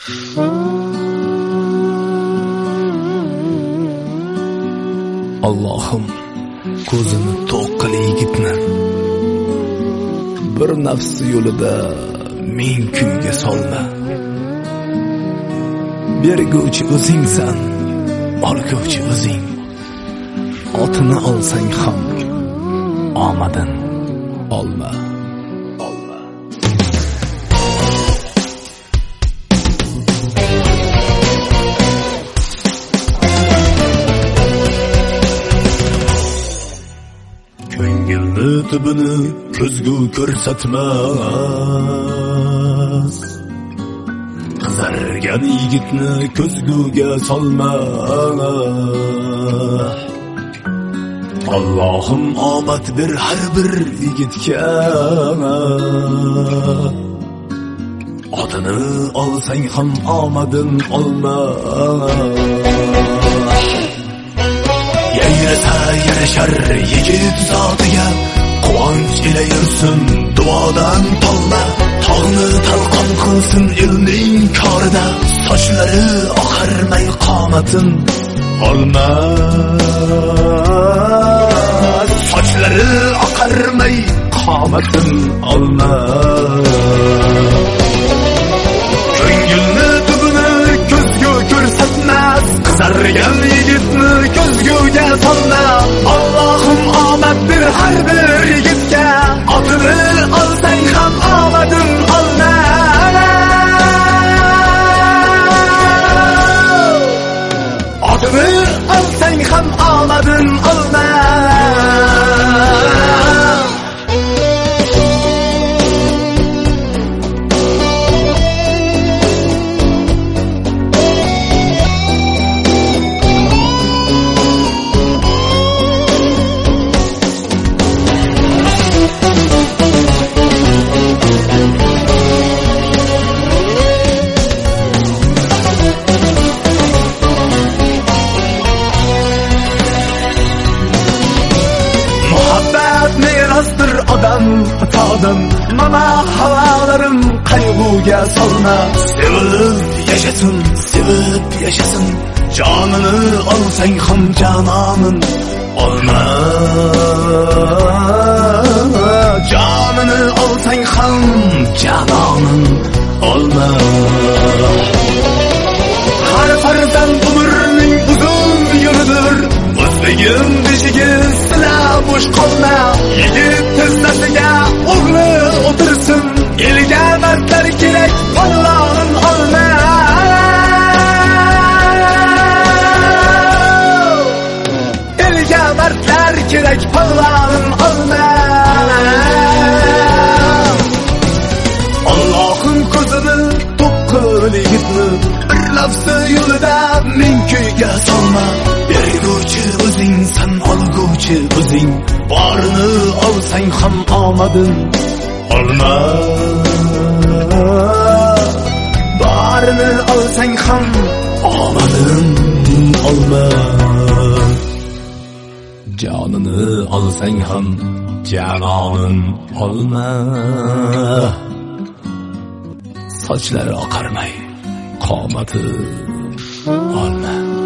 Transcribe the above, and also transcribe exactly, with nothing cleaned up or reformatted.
Allohim, ko'zini to'q qil yigitni. Bir nafs yo'lida ming kuyga solma. Berguvchi o'zingsan, olguvchi o'zing. Otini olsang ham omadin olma. Ko'ngilni tubini ko'zgu ko'rsatmas. Qizargan yigitni ko'zguga solma. Allohim omad ber har bir yigitga. Otini olsang ham omadin olma. Yayrasa yarashar yigit zotiga, quvonch ila yursin duodan tolma. Tog'ni talqon qilsin elning korida, sochlari oqarmay qomatin olma. Sochlari oqarmay qomatin olma. Ko'ngilni tubini ko'zgu ko'rsatmas. Qizargan yigitni ko'zguga solma. Allohim omad ber har bir yigitga. Otini olsang ham omadin olma. Otini olsang ham omadin olma. Odam to'dan mana havolarim qayg'uga solma. Sevilib yashasin, sevib yashasin. Jonini olsang ham janonin olma. Jonini olsang ham janonin olma. Har farzand umrning uzun yo'lidir. O'zbegim beshigi sila bo'sh qolma. Yigit tizzasiga o'g'li o'tirsin. Elga mardlar kerak, Allohim olma. Elga mardlar kerak, Allohim olma. Allohim ko'zini to'qqil yigitni, bir nafsi yo'lida ming kuyga solma. Berguvchi o'zingsan, olguvchi o'zing. Borini olsang ham omadin olma. Borini olsang ham omadin olma. Jonini olsang ham janonin olma. Sochlari oqarmay qomati olma.